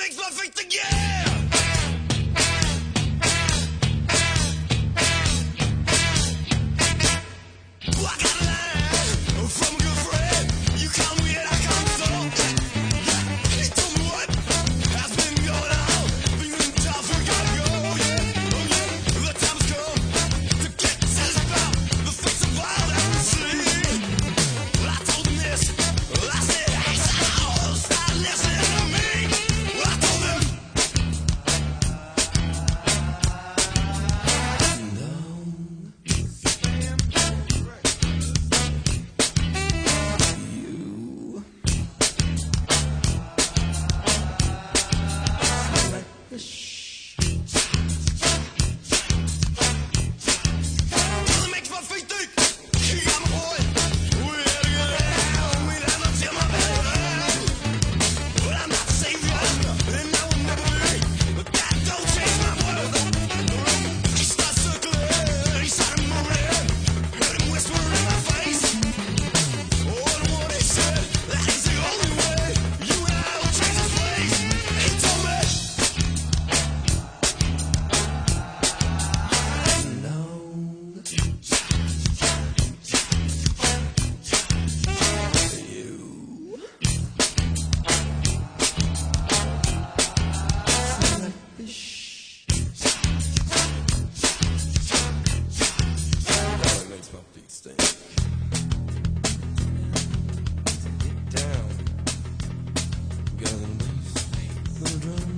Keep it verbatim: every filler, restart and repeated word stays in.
makes my feet think, yeah. Well, I got a line from a good friend. You call me and I call him so. He told me what has been going on. Things in tough, we gotta go, yeah. Oh yeah, the time has come to get this about the face of wild and the sea. Well, I told him this. Well, I said, hey, so, start listening to me. Well, I told him. Well, it makes my feet think. Yeah, my boy. We had to get out. We had to tell my baby. Well, I'm not the savior, and I will never be. But that don't change my world. He started circling, he started moving. Heard him whisper in my face. Oh, and what he said, that is the only way you and I will change this place. He told me. That makes my feet stink. Get down. Got a little bass, little drum.